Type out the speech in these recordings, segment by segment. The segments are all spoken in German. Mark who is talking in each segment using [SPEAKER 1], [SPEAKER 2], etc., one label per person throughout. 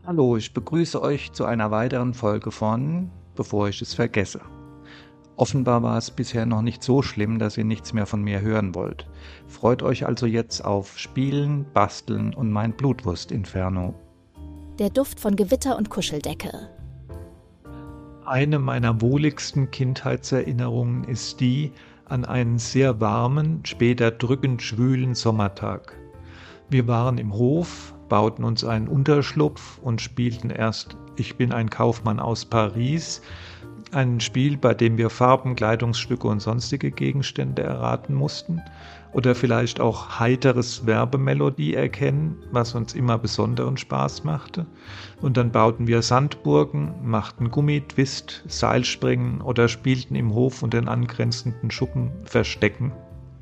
[SPEAKER 1] Hallo, ich begrüße euch zu einer weiteren Folge von Bevor ich es vergesse. Offenbar war es bisher noch nicht so schlimm, dass ihr nichts mehr von mir hören wollt. Freut euch also jetzt auf Spielen, Basteln und mein Blutwurst-Inferno.
[SPEAKER 2] Der Duft von Gewitter und Kuscheldecke.
[SPEAKER 3] Eine meiner wohligsten Kindheitserinnerungen ist die an einen sehr warmen, später drückend schwülen Sommertag. Wir waren im Hof, bauten uns einen Unterschlupf und spielten erst Ich bin ein Kaufmann aus Paris, ein Spiel, bei dem wir Farben, Kleidungsstücke und sonstige Gegenstände erraten mussten oder vielleicht auch heiteres Werbemelodie erkennen, was uns immer besonderen Spaß machte. Und dann bauten wir Sandburgen, machten Gummitwist, Seilspringen oder spielten im Hof und den angrenzenden Schuppen Verstecken.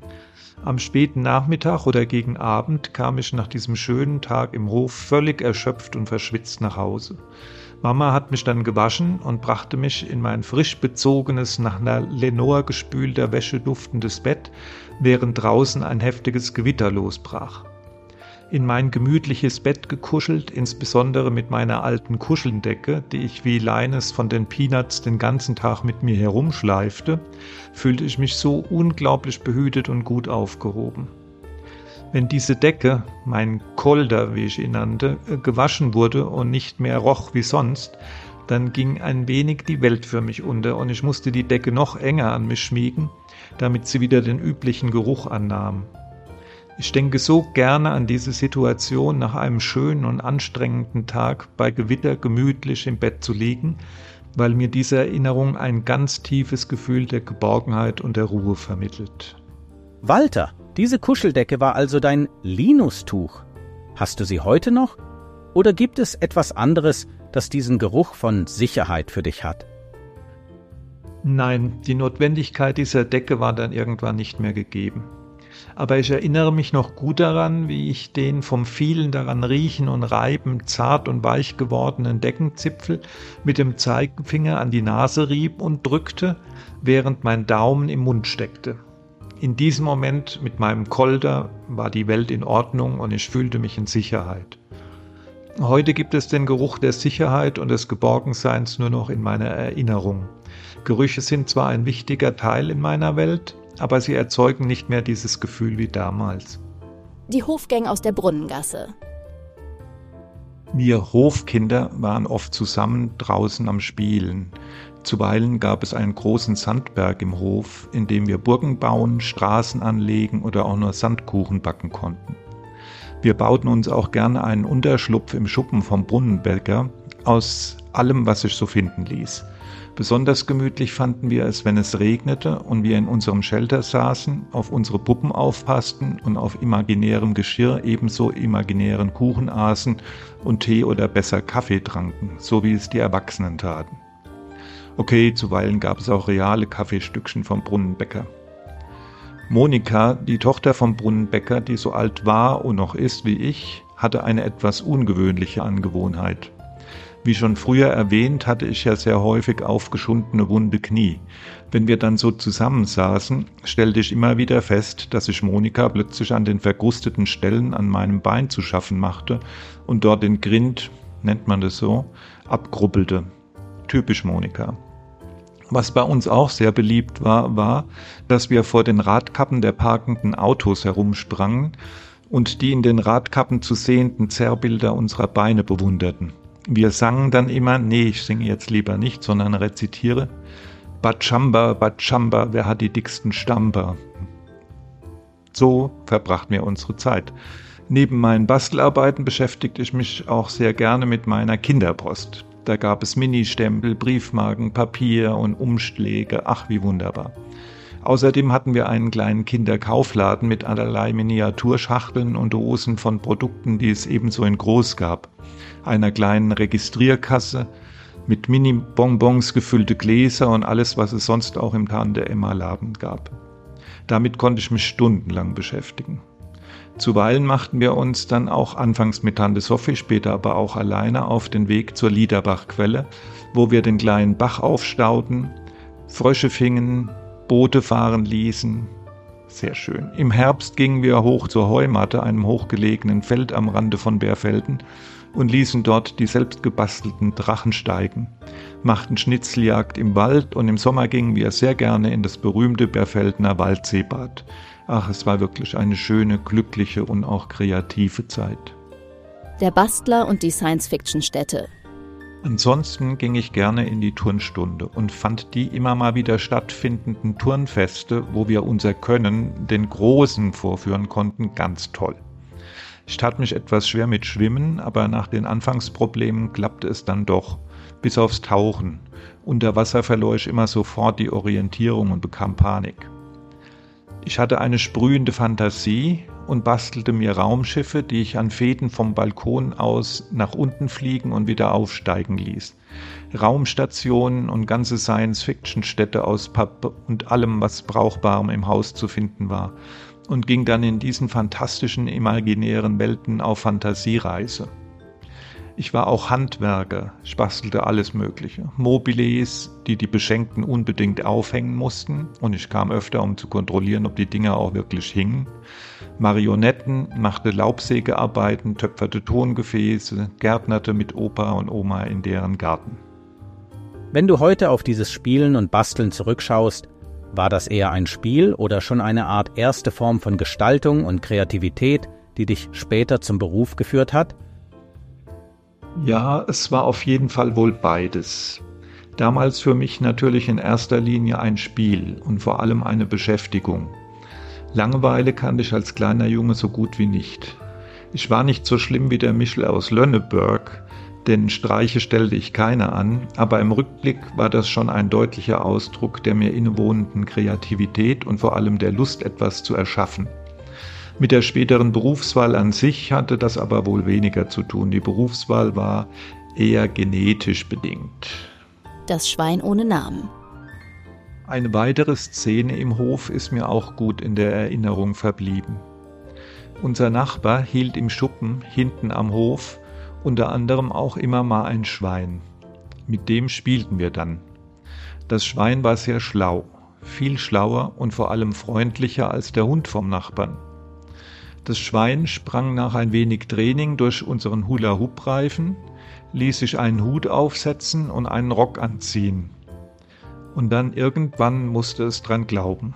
[SPEAKER 3] Am späten Nachmittag oder gegen Abend kam ich nach diesem schönen Tag im Hof völlig erschöpft und verschwitzt nach Hause. Mama hat mich dann gewaschen und brachte mich in mein frisch bezogenes, nach einer Lenore gespülter Wäsche duftendes Bett, während draußen ein heftiges Gewitter losbrach. In mein gemütliches Bett gekuschelt, insbesondere mit meiner alten Kuscheldecke, die ich wie Linus von den Peanuts den ganzen Tag mit mir herumschleifte, fühlte ich mich so unglaublich behütet und gut aufgehoben. Wenn diese Decke, mein Kolder, wie ich ihn nannte, gewaschen wurde und nicht mehr roch wie sonst, dann ging ein wenig die Welt für mich unter und ich musste die Decke noch enger an mich schmiegen, damit sie wieder den üblichen Geruch annahm. Ich denke so gerne an diese Situation, nach einem schönen und anstrengenden Tag bei Gewitter gemütlich im Bett zu liegen, weil mir diese Erinnerung ein ganz tiefes Gefühl der Geborgenheit und der Ruhe vermittelt.
[SPEAKER 4] Walter, diese Kuscheldecke war also dein Linus-Tuch. Hast du sie heute noch? Oder gibt es etwas anderes, das diesen Geruch von Sicherheit für dich hat?
[SPEAKER 3] Nein, die Notwendigkeit dieser Decke war dann irgendwann nicht mehr gegeben. Aber ich erinnere mich noch gut daran, wie ich den vom vielen daran riechen und reiben zart und weich gewordenen Deckenzipfel mit dem Zeigefinger an die Nase rieb und drückte, während mein Daumen im Mund steckte. In diesem Moment mit meinem Kolder war die Welt in Ordnung und ich fühlte mich in Sicherheit. Heute gibt es den Geruch der Sicherheit und des Geborgenseins nur noch in meiner Erinnerung. Gerüche sind zwar ein wichtiger Teil in meiner Welt, aber sie erzeugen nicht mehr dieses Gefühl wie damals.
[SPEAKER 2] Die Hofgang aus der Brunnengasse.
[SPEAKER 3] Wir Hofkinder waren oft zusammen draußen am Spielen. Zuweilen gab es einen großen Sandberg im Hof, in dem wir Burgen bauen, Straßen anlegen oder auch nur Sandkuchen backen konnten. Wir bauten uns auch gerne einen Unterschlupf im Schuppen vom Brunnenbäcker aus allem, was sich so finden ließ. Besonders gemütlich fanden wir es, wenn es regnete und wir in unserem Shelter saßen, auf unsere Puppen aufpassten und auf imaginärem Geschirr ebenso imaginären Kuchen aßen und Tee oder besser Kaffee tranken, so wie es die Erwachsenen taten. Okay, zuweilen gab es auch reale Kaffeestückchen vom Brunnenbäcker. Monika, die Tochter vom Brunnenbäcker, die so alt war und noch ist wie ich, hatte eine etwas ungewöhnliche Angewohnheit. Wie schon früher erwähnt, hatte ich ja sehr häufig aufgeschundene wunde Knie. Wenn wir dann so zusammensaßen, stellte ich immer wieder fest, dass sich Monika plötzlich an den verkrusteten Stellen an meinem Bein zu schaffen machte und dort den Grind, nennt man das so, abgruppelte. Typisch Monika. Was bei uns auch sehr beliebt war, dass wir vor den Radkappen der parkenden Autos herumsprangen und die in den Radkappen zu sehenden Zerrbilder unserer Beine bewunderten. Wir sangen dann immer, ich singe jetzt lieber nicht, sondern rezitiere, Batschamba, Batschamba, wer hat die dicksten Stamper? So verbrachten wir unsere Zeit. Neben meinen Bastelarbeiten beschäftigte ich mich auch sehr gerne mit meiner Kinderpost. Da gab es Ministempel, Briefmarken, Papier und Umschläge, ach wie wunderbar. Außerdem hatten wir einen kleinen Kinderkaufladen mit allerlei Miniaturschachteln und Dosen von Produkten, die es ebenso in groß gab. Einer kleinen Registrierkasse mit Mini-Bonbons gefüllte Gläser und alles, was es sonst auch im Tante-Emma-Laden gab. Damit konnte ich mich stundenlang beschäftigen. Zuweilen machten wir uns dann auch anfangs mit Tante Sophie, später aber auch alleine auf den Weg zur Liederbachquelle, wo wir den kleinen Bach aufstauten, Frösche fingen, Boote fahren ließen, Sehr schön. Im Herbst gingen wir hoch zur Heumatte, einem hochgelegenen Feld am Rande von Bärfelden, und ließen dort die selbst gebastelten Drachen steigen, machten Schnitzeljagd im Wald und im Sommer gingen wir sehr gerne in das berühmte Bärfeldener Waldseebad. Ach, es war wirklich eine schöne, glückliche und auch kreative Zeit.
[SPEAKER 2] Der Bastler und die Science-Fiction-Städte.
[SPEAKER 3] Ansonsten ging ich gerne in die Turnstunde und fand die immer mal wieder stattfindenden Turnfeste, wo wir unser Können den Großen vorführen konnten, ganz toll. Ich tat mich etwas schwer mit Schwimmen, aber nach den Anfangsproblemen klappte es dann doch, bis aufs Tauchen. Unter Wasser verlor ich immer sofort die Orientierung und bekam Panik. Ich hatte eine sprühende Fantasie und bastelte mir Raumschiffe, die ich an Fäden vom Balkon aus nach unten fliegen und wieder aufsteigen ließ. Raumstationen und ganze Science-Fiction-Städte aus Pappe und allem, was Brauchbarem im Haus zu finden war, und ging dann in diesen fantastischen, imaginären Welten auf Fantasiereise. Ich war auch Handwerker, ich bastelte alles Mögliche. Mobiles, die Beschenkten unbedingt aufhängen mussten, und ich kam öfter, um zu kontrollieren, ob die Dinger auch wirklich hingen. Marionetten, machte Laubsägearbeiten, töpferte Tongefäße, gärtnerte mit Opa und Oma in deren Garten.
[SPEAKER 4] Wenn du heute auf dieses Spielen und Basteln zurückschaust, war das eher ein Spiel oder schon eine Art erste Form von Gestaltung und Kreativität, die dich später zum Beruf geführt hat?
[SPEAKER 3] Ja, es war auf jeden Fall wohl beides. Damals für mich natürlich in erster Linie ein Spiel und vor allem eine Beschäftigung. Langeweile kannte ich als kleiner Junge so gut wie nicht. Ich war nicht so schlimm wie der Michel aus Lönneberg, denn Streiche stellte ich keine an, aber im Rückblick war das schon ein deutlicher Ausdruck der mir innewohnenden Kreativität und vor allem der Lust, etwas zu erschaffen. Mit der späteren Berufswahl an sich hatte das aber wohl weniger zu tun. Die Berufswahl war eher genetisch bedingt.
[SPEAKER 2] Das Schwein ohne Namen.
[SPEAKER 3] Eine weitere Szene im Hof ist mir auch gut in der Erinnerung verblieben. Unser Nachbar hielt im Schuppen hinten am Hof unter anderem auch immer mal ein Schwein. Mit dem spielten wir dann. Das Schwein war sehr schlau, viel schlauer und vor allem freundlicher als der Hund vom Nachbarn. Das Schwein sprang nach ein wenig Training durch unseren Hula-Hoop-Reifen, ließ sich einen Hut aufsetzen und einen Rock anziehen. Und dann irgendwann musste es dran glauben.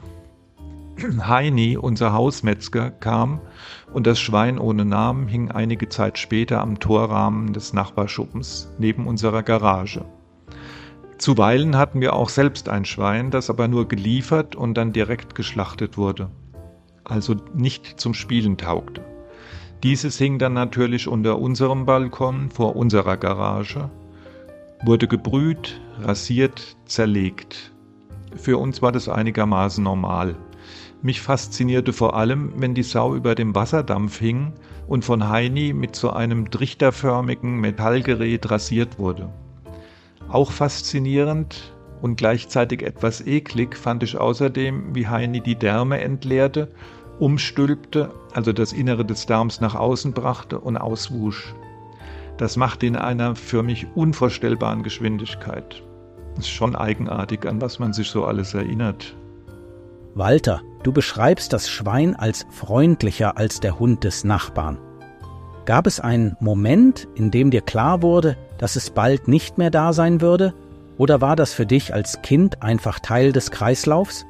[SPEAKER 3] Heini, unser Hausmetzger, kam und das Schwein ohne Namen hing einige Zeit später am Torrahmen des Nachbarschuppens neben unserer Garage. Zuweilen hatten wir auch selbst ein Schwein, das aber nur geliefert und dann direkt geschlachtet wurde, also nicht zum Spielen taugte. Dieses hing dann natürlich unter unserem Balkon vor unserer Garage, wurde gebrüht, rasiert, zerlegt. Für uns war das einigermaßen normal. Mich faszinierte vor allem, wenn die Sau über dem Wasserdampf hing und von Heini mit so einem trichterförmigen Metallgerät rasiert wurde. Auch faszinierend und gleichzeitig etwas eklig fand ich außerdem, wie Heini die Därme entleerte, umstülpte, also das Innere des Darms nach außen brachte und auswusch. Das machte in einer für mich unvorstellbaren Geschwindigkeit. Das ist schon eigenartig, an was man sich so alles erinnert.
[SPEAKER 4] Walter, du beschreibst das Schwein als freundlicher als der Hund des Nachbarn. Gab es einen Moment, in dem dir klar wurde, dass es bald nicht mehr da sein würde? Oder war das für dich als Kind einfach Teil des Kreislaufs?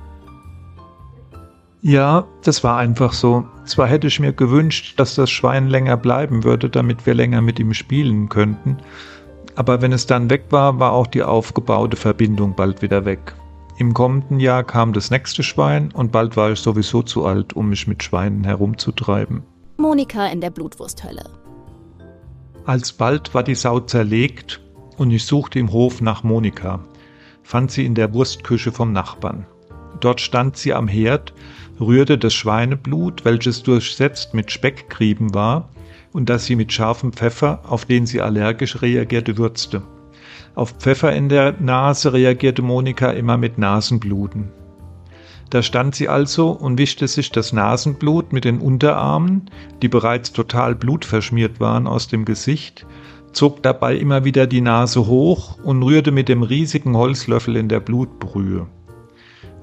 [SPEAKER 3] Ja, das war einfach so. Zwar hätte ich mir gewünscht, dass das Schwein länger bleiben würde, damit wir länger mit ihm spielen könnten, aber wenn es dann weg war, war auch die aufgebaute Verbindung bald wieder weg. Im kommenden Jahr kam das nächste Schwein und bald war ich sowieso zu alt, um mich mit Schweinen herumzutreiben.
[SPEAKER 2] Monika in der Blutwursthölle.
[SPEAKER 3] Alsbald war die Sau zerlegt und ich suchte im Hof nach Monika, fand sie in der Wurstküche vom Nachbarn. Dort stand sie am Herd, rührte das Schweineblut, welches durchsetzt mit Speckgrieben war und das sie mit scharfem Pfeffer, auf den sie allergisch reagierte, würzte. Auf Pfeffer in der Nase reagierte Monika immer mit Nasenbluten. Da stand sie also und wischte sich das Nasenblut mit den Unterarmen, die bereits total blutverschmiert waren, aus dem Gesicht, zog dabei immer wieder die Nase hoch und rührte mit dem riesigen Holzlöffel in der Blutbrühe.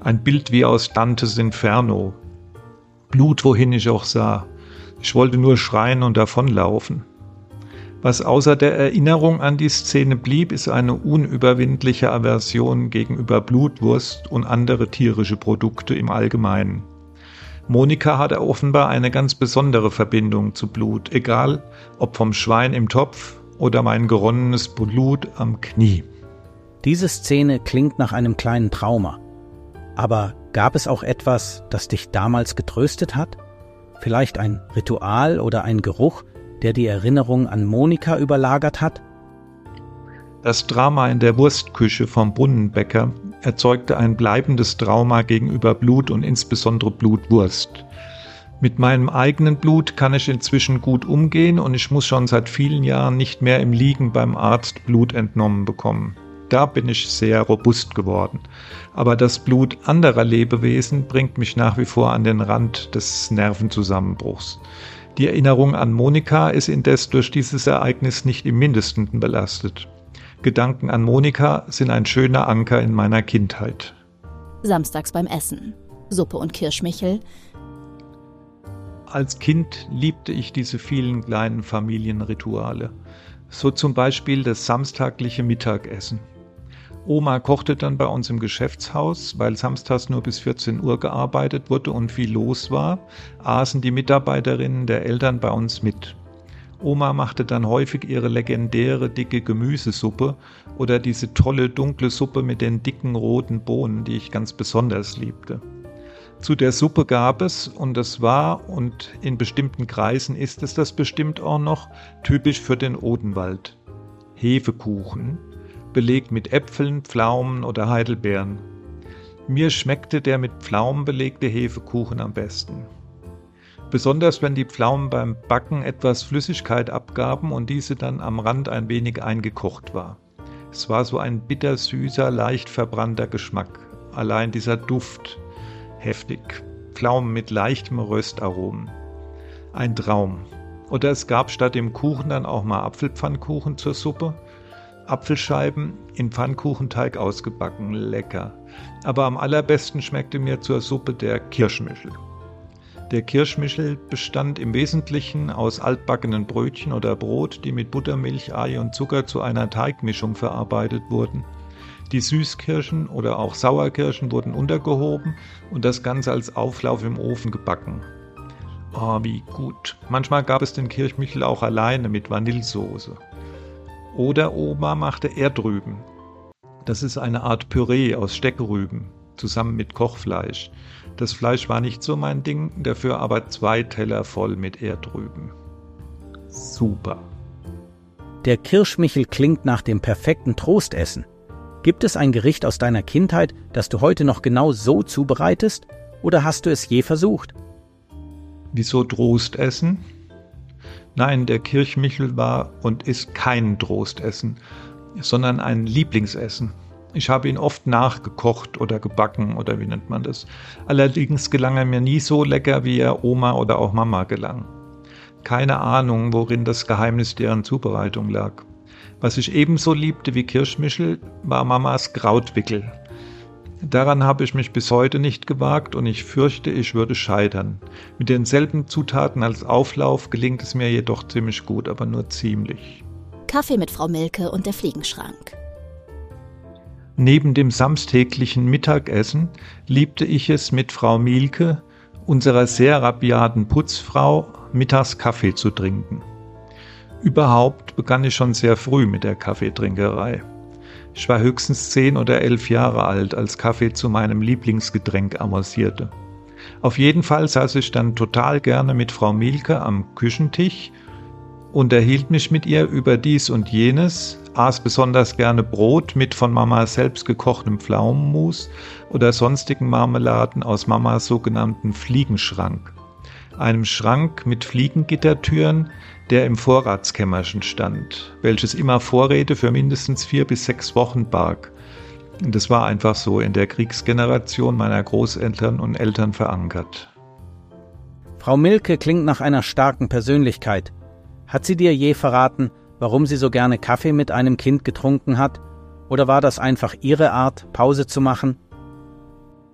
[SPEAKER 3] Ein Bild wie aus Dantes Inferno. Blut, wohin ich auch sah. Ich wollte nur schreien und davonlaufen. Was außer der Erinnerung an die Szene blieb, ist eine unüberwindliche Aversion gegenüber Blutwurst und andere tierische Produkte im Allgemeinen. Monika hatte offenbar eine ganz besondere Verbindung zu Blut, egal ob vom Schwein im Topf oder mein geronnenes Blut am Knie.
[SPEAKER 4] Diese Szene klingt nach einem kleinen Trauma. Aber gab es auch etwas, das dich damals getröstet hat? Vielleicht ein Ritual oder ein Geruch, der die Erinnerung an Monika überlagert hat?
[SPEAKER 3] Das Drama in der Wurstküche vom Brunnenbäcker erzeugte ein bleibendes Trauma gegenüber Blut und insbesondere Blutwurst. Mit meinem eigenen Blut kann ich inzwischen gut umgehen und ich muss schon seit vielen Jahren nicht mehr im Liegen beim Arzt Blut entnommen bekommen. Da bin ich sehr robust geworden. Aber das Blut anderer Lebewesen bringt mich nach wie vor an den Rand des Nervenzusammenbruchs. Die Erinnerung an Monika ist indes durch dieses Ereignis nicht im Mindesten belastet. Gedanken an Monika sind ein schöner Anker in meiner Kindheit.
[SPEAKER 2] Samstags beim Essen. Suppe und Kirschmichel.
[SPEAKER 3] Als Kind liebte ich diese vielen kleinen Familienrituale. So zum Beispiel das samstagliche Mittagessen. Oma kochte dann bei uns im Geschäftshaus, weil samstags nur bis 14 Uhr gearbeitet wurde und viel los war, aßen die Mitarbeiterinnen der Eltern bei uns mit. Oma machte dann häufig ihre legendäre dicke Gemüsesuppe oder diese tolle dunkle Suppe mit den dicken roten Bohnen, die ich ganz besonders liebte. Zu der Suppe gab es, und es war, und in bestimmten Kreisen ist es das bestimmt auch noch, typisch für den Odenwald: Hefekuchen, belegt mit Äpfeln, Pflaumen oder Heidelbeeren. Mir schmeckte der mit Pflaumen belegte Hefekuchen am besten. Besonders wenn die Pflaumen beim Backen etwas Flüssigkeit abgaben und diese dann am Rand ein wenig eingekocht war. Es war so ein bittersüßer, leicht verbrannter Geschmack. Allein dieser Duft, heftig. Pflaumen mit leichtem Röstaromen. Ein Traum. Oder es gab statt dem Kuchen dann auch mal Apfelpfannkuchen zur Suppe. Apfelscheiben in Pfannkuchenteig ausgebacken, lecker. Aber am allerbesten schmeckte mir zur Suppe der Kirschmichel. Der Kirschmichel bestand im Wesentlichen aus altbackenen Brötchen oder Brot, die mit Buttermilch, Ei und Zucker zu einer Teigmischung verarbeitet wurden. Die Süßkirschen oder auch Sauerkirschen wurden untergehoben und das Ganze als Auflauf im Ofen gebacken. Oh, wie gut. Manchmal gab es den Kirschmichel auch alleine mit Vanillesoße. Oder Oma machte Erdrüben. Das ist eine Art Püree aus Steckrüben, zusammen mit Kochfleisch. Das Fleisch war nicht so mein Ding, dafür aber 2 Teller voll mit Erdrüben. Super.
[SPEAKER 4] Der Kirschmichel klingt nach dem perfekten Trostessen. Gibt es ein Gericht aus deiner Kindheit, das du heute noch genau so zubereitest? Oder hast du es je versucht?
[SPEAKER 3] Wieso Trostessen? Nein, der Kirschmichel war und ist kein Trostessen, sondern ein Lieblingsessen. Ich habe ihn oft nachgekocht oder gebacken oder wie nennt man das. Allerdings gelang er mir nie so lecker, wie er Oma oder auch Mama gelang. Keine Ahnung, worin das Geheimnis deren Zubereitung lag. Was ich ebenso liebte wie Kirschmichel, war Mamas Krautwickel. Daran habe ich mich bis heute nicht gewagt und ich fürchte, ich würde scheitern. Mit denselben Zutaten als Auflauf gelingt es mir jedoch ziemlich gut, aber nur ziemlich.
[SPEAKER 2] Kaffee mit Frau Milke und der Fliegenschrank.
[SPEAKER 3] Neben dem samstäglichen Mittagessen liebte ich es mit Frau Mielke, unserer sehr rabiaten Putzfrau, mittags Kaffee zu trinken. Überhaupt begann ich schon sehr früh mit der Kaffeetrinkerei. Ich war höchstens 10 oder 11 Jahre alt, als Kaffee zu meinem Lieblingsgetränk avancierte. Auf jeden Fall saß ich dann total gerne mit Frau Mielke am Küchentisch, unterhielt mich mit ihr über dies und jenes, aß besonders gerne Brot mit von Mama selbst gekochtem Pflaumenmus oder sonstigen Marmeladen aus Mamas sogenannten Fliegenschrank, einem Schrank mit Fliegengittertüren, der im Vorratskämmerchen stand, welches immer Vorräte für mindestens 4 bis 6 Wochen barg. Das war einfach so in der Kriegsgeneration meiner Großeltern und Eltern verankert.
[SPEAKER 4] Frau Milke klingt nach einer starken Persönlichkeit. Hat sie dir je verraten, warum sie so gerne Kaffee mit einem Kind getrunken hat? Oder war das einfach ihre Art, Pause zu machen?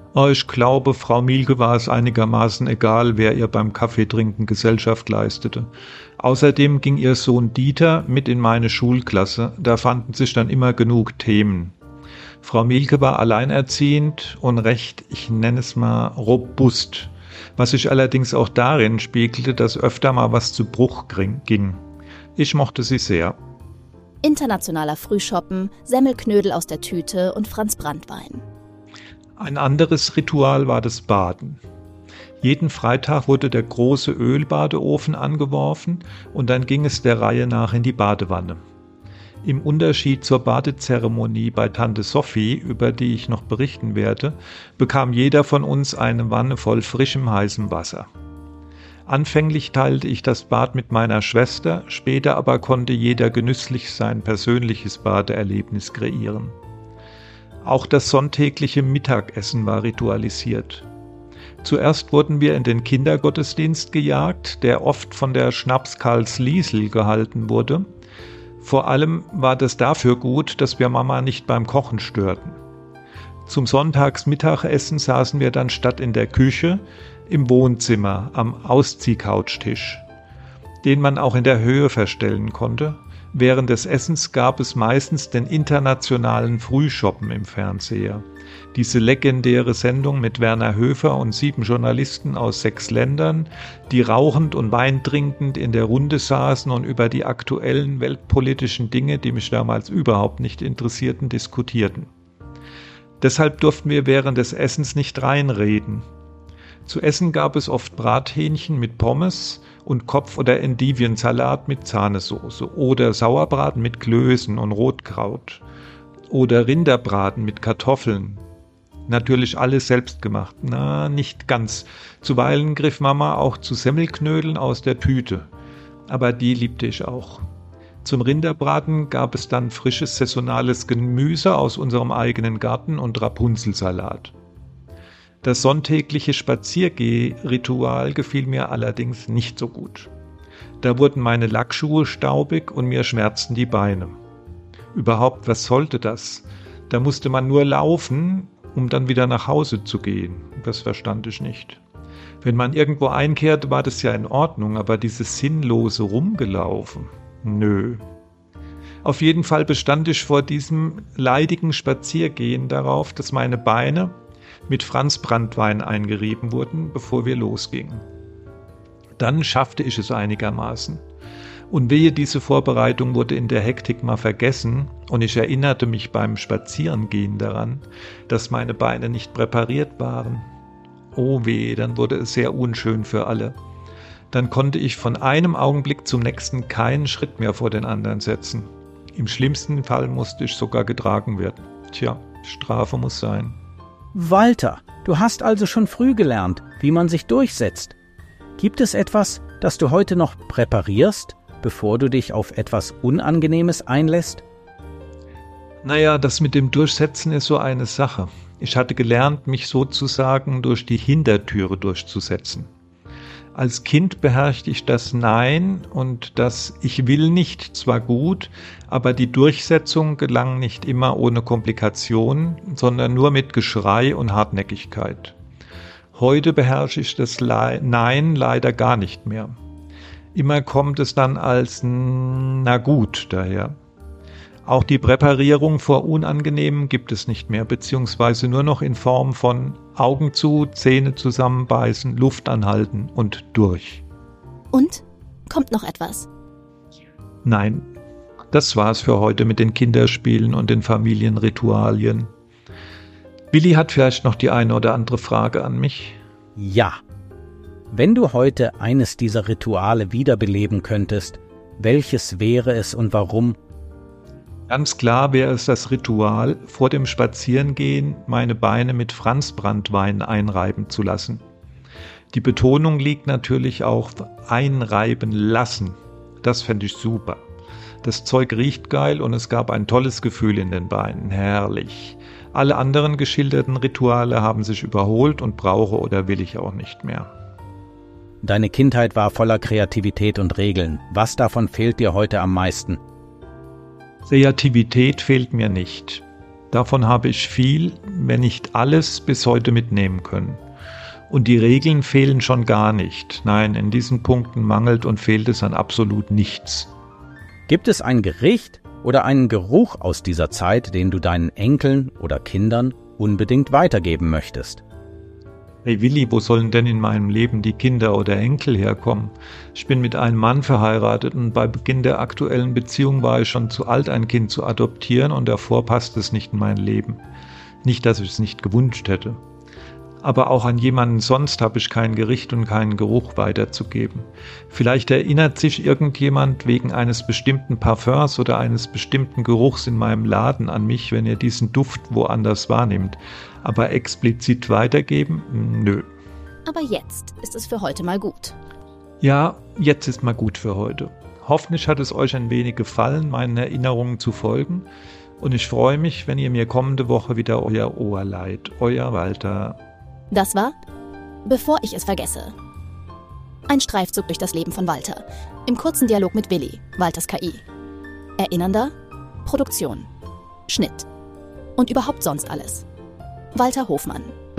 [SPEAKER 3] Ich glaube, Frau Mielke war es einigermaßen egal, wer ihr beim Kaffeetrinken Gesellschaft leistete. Außerdem ging ihr Sohn Dieter mit in meine Schulklasse, da fanden sich dann immer genug Themen. Frau Mielke war alleinerziehend und recht, ich nenne es mal, robust, was sich allerdings auch darin spiegelte, dass öfter mal was zu Bruch ging. Ich mochte sie sehr.
[SPEAKER 2] Internationaler Frühschoppen, Semmelknödel aus der Tüte und Franz Branntwein.
[SPEAKER 3] Ein anderes Ritual war das Baden. Jeden Freitag wurde der große Ölbadeofen angeworfen und dann ging es der Reihe nach in die Badewanne. Im Unterschied zur Badezeremonie bei Tante Sophie, über die ich noch berichten werde, bekam jeder von uns eine Wanne voll frischem, heißem Wasser. Anfänglich teilte ich das Bad mit meiner Schwester, später aber konnte jeder genüsslich sein persönliches Badeerlebnis kreieren. Auch das sonntägliche Mittagessen war ritualisiert. Zuerst wurden wir in den Kindergottesdienst gejagt, der oft von der Schnapskarls Liesel gehalten wurde. Vor allem war das dafür gut, dass wir Mama nicht beim Kochen störten. Zum Sonntagsmittagessen saßen wir dann statt in der Küche im Wohnzimmer am Ausziehcouchtisch, den man auch in der Höhe verstellen konnte. Während des Essens gab es meistens den internationalen Frühschoppen im Fernseher. Diese legendäre Sendung mit Werner Höfer und 7 Journalisten aus 6 Ländern, die rauchend und weintrinkend in der Runde saßen und über die aktuellen weltpolitischen Dinge, die mich damals überhaupt nicht interessierten, diskutierten. Deshalb durften wir während des Essens nicht reinreden. Zu essen gab es oft Brathähnchen mit Pommes und Kopf- oder Endiviensalat mit Sahnesoße oder Sauerbraten mit Klößen und Rotkraut oder Rinderbraten mit Kartoffeln. Natürlich alles selbst gemacht. Na, nicht ganz. Zuweilen griff Mama auch zu Semmelknödeln aus der Tüte. Aber die liebte ich auch. Zum Rinderbraten gab es dann frisches saisonales Gemüse aus unserem eigenen Garten und Rapunzelsalat. Das sonntägliche Spaziergeh-Ritual gefiel mir allerdings nicht so gut. Da wurden meine Lackschuhe staubig und mir schmerzten die Beine. Überhaupt, was sollte das? Da musste man nur laufen, um dann wieder nach Hause zu gehen. Das verstand ich nicht. Wenn man irgendwo einkehrte, war das ja in Ordnung, aber dieses sinnlose Rumgelaufen, nö. Auf jeden Fall bestand ich vor diesem leidigen Spaziergehen darauf, dass meine Beine mit Franz Branntwein eingerieben wurden, bevor wir losgingen. Dann schaffte ich es einigermaßen. Und wehe, diese Vorbereitung wurde in der Hektik mal vergessen und ich erinnerte mich beim Spazierengehen daran, dass meine Beine nicht präpariert waren. Oh weh, dann wurde es sehr unschön für alle. Dann konnte ich von einem Augenblick zum nächsten keinen Schritt mehr vor den anderen setzen. Im schlimmsten Fall musste ich sogar getragen werden. Tja, Strafe muss sein.
[SPEAKER 4] Walter, du hast also schon früh gelernt, wie man sich durchsetzt. Gibt es etwas, das du heute noch präparierst, bevor du dich auf etwas Unangenehmes einlässt?
[SPEAKER 3] Naja, das mit dem Durchsetzen ist so eine Sache. Ich hatte gelernt, mich sozusagen durch die Hintertüre durchzusetzen. Als Kind beherrschte ich das Nein und das Ich will nicht zwar gut, aber die Durchsetzung gelang nicht immer ohne Komplikationen, sondern nur mit Geschrei und Hartnäckigkeit. Heute beherrsche ich das Nein leider gar nicht mehr. Immer kommt es dann als na gut daher. Auch die Präparierung vor Unangenehmen gibt es nicht mehr, beziehungsweise nur noch in Form von Augen zu, Zähne zusammenbeißen, Luft anhalten und durch.
[SPEAKER 2] Und? Kommt noch etwas?
[SPEAKER 3] Nein, das war's für heute mit den Kinderspielen und den Familienritualien. Willi hat vielleicht noch die eine oder andere Frage an mich.
[SPEAKER 4] Ja. Wenn du heute eines dieser Rituale wiederbeleben könntest, welches wäre es und warum?
[SPEAKER 3] Ganz klar wäre es das Ritual, vor dem Spazierengehen meine Beine mit Franz Branntwein einreiben zu lassen. Die Betonung liegt natürlich auch einreiben lassen. Das fände ich super. Das Zeug riecht geil und es gab ein tolles Gefühl in den Beinen. Herrlich. Alle anderen geschilderten Rituale haben sich überholt und brauche oder will ich auch nicht mehr.
[SPEAKER 4] Deine Kindheit war voller Kreativität und Regeln. Was davon fehlt dir heute am meisten?
[SPEAKER 3] Kreativität fehlt mir nicht. Davon habe ich viel, wenn nicht alles, bis heute mitnehmen können. Und die Regeln fehlen schon gar nicht. Nein, in diesen Punkten mangelt und fehlt es an absolut nichts.
[SPEAKER 4] Gibt es ein Gericht oder einen Geruch aus dieser Zeit, den du deinen Enkeln oder Kindern unbedingt weitergeben möchtest?
[SPEAKER 3] Hey Willi, wo sollen denn in meinem Leben die Kinder oder Enkel herkommen? Ich bin mit einem Mann verheiratet und bei Beginn der aktuellen Beziehung war ich schon zu alt, ein Kind zu adoptieren, und davor passt es nicht in mein Leben. Nicht, dass ich es nicht gewünscht hätte. Aber auch an jemanden sonst habe ich kein Gericht und keinen Geruch weiterzugeben. Vielleicht erinnert sich irgendjemand wegen eines bestimmten Parfums oder eines bestimmten Geruchs in meinem Laden an mich, wenn ihr diesen Duft woanders wahrnehmt. Aber explizit weitergeben? Nö.
[SPEAKER 2] Aber jetzt ist es für heute mal gut.
[SPEAKER 3] Ja, jetzt ist mal gut für heute. Hoffentlich hat es euch ein wenig gefallen, meinen Erinnerungen zu folgen. Und ich freue mich, wenn ihr mir kommende Woche wieder euer Ohr leiht. Euer Walter.
[SPEAKER 2] Das war Bevor ich es vergesse. Ein Streifzug durch das Leben von Walter. Im kurzen Dialog mit Willi, Walters KI. Erinnernder, Produktion, Schnitt und überhaupt sonst alles. Walter Hofmann.